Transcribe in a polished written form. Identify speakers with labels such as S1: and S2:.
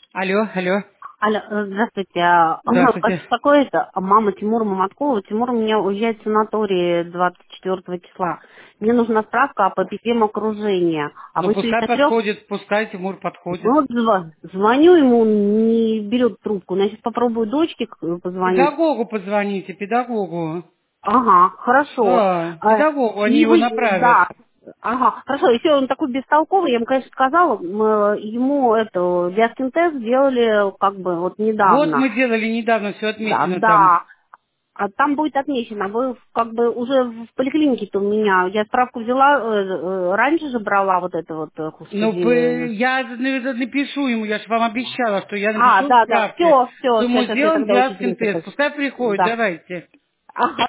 S1: Алло, алло.
S2: Алло, здравствуйте.
S1: Здравствуйте.
S2: Беспокоит мама Тимура Маматкова. Тимур у меня уезжает в санаторий 24 числа. Мне нужна справка по ППМ окружения. А
S1: Ну,
S2: мы
S1: пускай
S2: 303.
S1: подходит, пускай Тимур подходит.
S2: Вот звоню ему, не берет трубку. Я сейчас попробую дочке позвонить.
S1: Педагогу позвоните, педагогу.
S2: Ага, хорошо.
S1: Да, педагогу, они
S2: И
S1: его
S2: вы,
S1: направят.
S2: да. Ага, хорошо. Если он такой бестолковый, я ему, конечно, сказала, ему это диастин-тест сделали как бы вот
S1: Вот
S2: недавно.
S1: мы делали недавно, все
S2: Да,
S1: отмечено там.
S2: да. А там будет отмечено. Вы как бы уже в поликлинике-то у меня. Я справку взяла, раньше же брала вот это вот,
S1: Ну,
S2: господи.
S1: я напишу ему, я же вам обещала, что я
S2: А,
S1: напишу в
S2: да, да,
S1: справке,
S2: все,
S1: что ему
S2: сейчас я
S1: сделан
S2: тогда
S1: диастин
S2: учительница.
S1: тест. Пускай приходит,
S2: Да.
S1: давайте.
S2: Ага.